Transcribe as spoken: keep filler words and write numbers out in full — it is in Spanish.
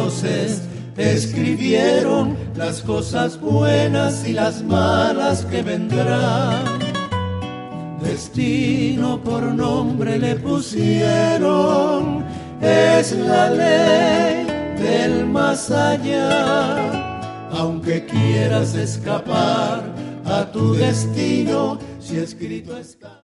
dioses escribieron las cosas buenas y las malas que vendrán. Destino por nombre le pusieron, es la ley del más allá. Aunque quieras escapar a tu destino, si escrito está.